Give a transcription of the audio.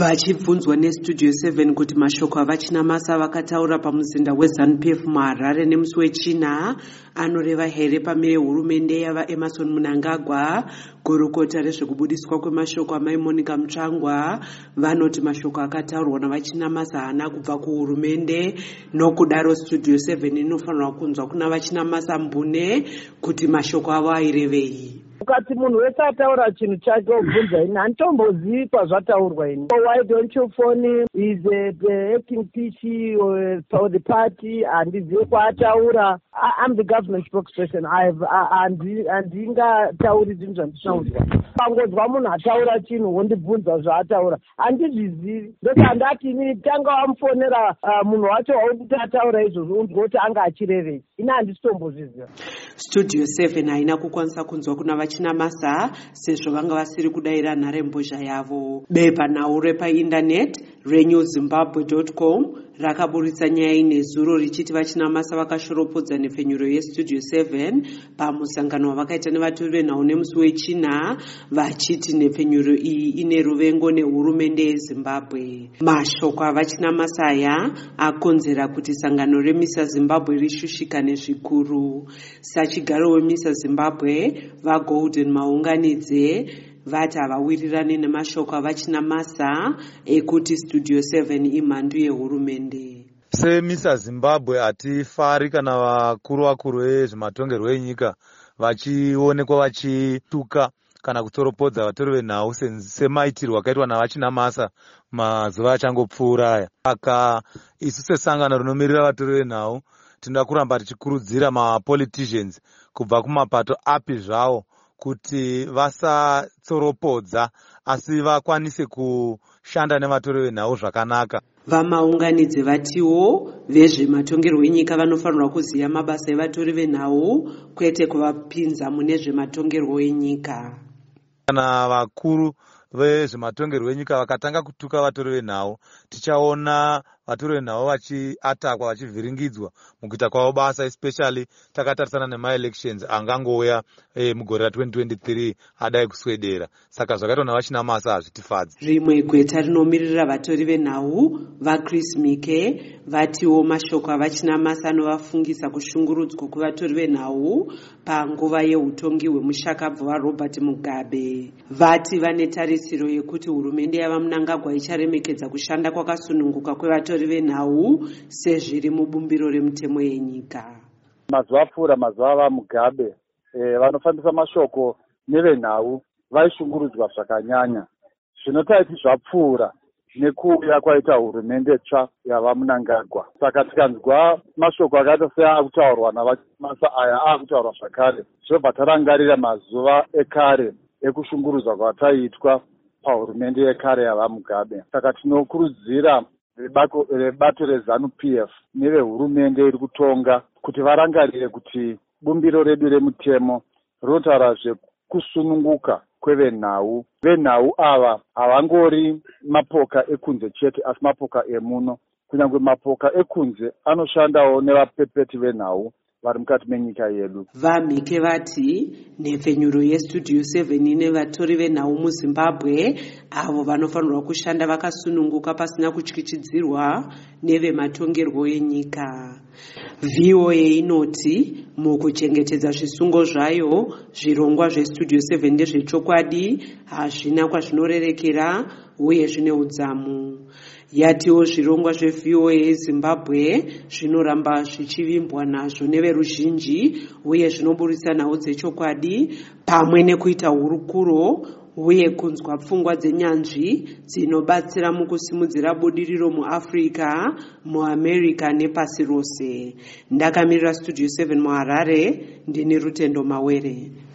Vachibvunzwa neStudio 7 kuti mashoko avachinamasa vakataura pamuzinda weZANU-PF muHarare nemusi wechina anoreva here pamire hurumende yavaEmmerson Mnangagwa. Gurukota rezvekubudiswa kwemashoko amai Monica Mutsvangwa vanoti mashoko akataurwa navachinamasa haana kubva kuhurumende. Nokudaro Studio 7 inofanirwa kunzwa kuna vachinamasa mbune kuti mashoko avo airevei. Ukati munhu wese ataura chinhu chake obvunza ini handitombozivi kwazvataurwa ini. Why don't you phone him? He's the acting PC for the party handizivi kwaataura. I'm the government spokesperson. Handingatauri zvinhu zvandisinauzwa. Pangonzwa munhu ataura chinhu wondibvunza zvaataura handizvizivi. Ndokuti handati inini tanga wamufonera munhu wacho wauri kuti ataura izvozvo undoti anga achirevei. Ini handisitombozviziva. Studio 7 haina kukwanisa kunzwa kuna vachinamasa sezvo vanga vasiri kudaira nharembozha yavo. Bepa nhau repaindaneti renewzimbabwe.com rakaburitsa nyaya inezuro richiti vachinamasa vakashoropodza nepfenyuro yeStudio 7 pamusangano wavakaita nevatori venhau nemusi wechina vachiti nepfenyuro iyi ine ruvengo nehurumende yeZimbabwe. Mashoko avachinamasa aya akonzera kuti sangano reMISA Zimbabwe rishushikane zvikuru. Sachigaro weMISA Zimbabwe vaGolden Maunganidze vati havawirirani nemashoko avachinamasa ekuti Studio 7 imhandu yehurumende. SeMISA Zimbabwe hatifari kana vakuru vezvematongerwo enyika vachionekwa vachituka kana kutsoropodza vatori venhau semaitirwo akaitwa navachinamasa mazuva achangopfuura aya. Saka isu sesangano rinomirira vatori venhau tinoda kuramba tichikurudzira mapoliticians kubva kumapato api zvawo kuti vasatsoropodza asi vakwanise kushanda nevatori venhau zvakanaka. Vamaunganidze vatiwo vezvematongerwo enyika vanofanirwa kuziva mabasa evatori venhau kwete kuvapinza mune zvematongerwo enyika. Kana vakuru vezvematongerwo enyika vakatanga kutuka vatori venhau tichaona vatori venhau vachiatakwa vachivhiringidzwa mukuita kwavo basa, especially takatarisana nemaelections angangouya mugore ra2023 adai kuswedera. Saka zvakaitwa navachinamasa hazvitifadzi. Rimwe gweta rinomirira vatori venhau vaChris Mike vatiwo mashoko avachinamasa anovafungisa kushungurudzwa kwevatori venhau panguva yeutongi hwemushakabvu waRobert Mugabe. Vati vane tarisiro yekuti hurumende yavaMnangagwa icharemekedza kushanda kwakasununguka kwevatori venhau sezviri mubumbiro remutemo yenyika. Mazuva apfuura mazuva avaMugabe vanofambisa mashoko nevenhau vaishungurudzwa zvakanyanya. Zvinotaiti zvapfuura nekuuya kwaita hurumende tsva yavaMnangagwa. Saka tikanzwa mashoko akaita seakutaurwa navachinamasa aya akutaurwa zvakare, zvobva tarangarira mazuva ekare ekushungurudzwa kwataitwa pahurumende yekare yavaMugabe. Saka tinokurudzira vebato reZANU-PF nevehurumende iri kutonga kuti varangarire kuti bumbiro redu remutemo rinotaura zvekusununguka kwevenhau. Venhau ava havangori mapoka ekunze chete asi mapoka emuno. Kunyange mapoka ekunze anoshandawo nevapepeti venhau vari mukati menyika yedu. Vamhike vati nepfenyuro yeStudio 7 nevatori venhau muZimbabwe avo vanofanirwa kushanda vakasununguka pasina kutyichidzirwa nevematongerwo enyika. VOA inoti mukuchengetedza zvisungo zvayo zvirongwa zveStudio 7 ndezvechokwadi, hazvina kwazvinorerekera uye zvine udzamu. Yatiwo zvirongwa zveVOA Zimbabwe zvinoramba zvichivimbwa nazvo neveruzhinji uye zvinoburitsa nhau dzechokwadi pamwe nekuita hurukuro uye kunzwa pfungwa dzenyanzvi dzinobatsira mukusimudzira budiriro muAfrica, muAmerica nepasi rose. Ndakamirira Studio 7 muHarare, ndini Rutendo Mawere.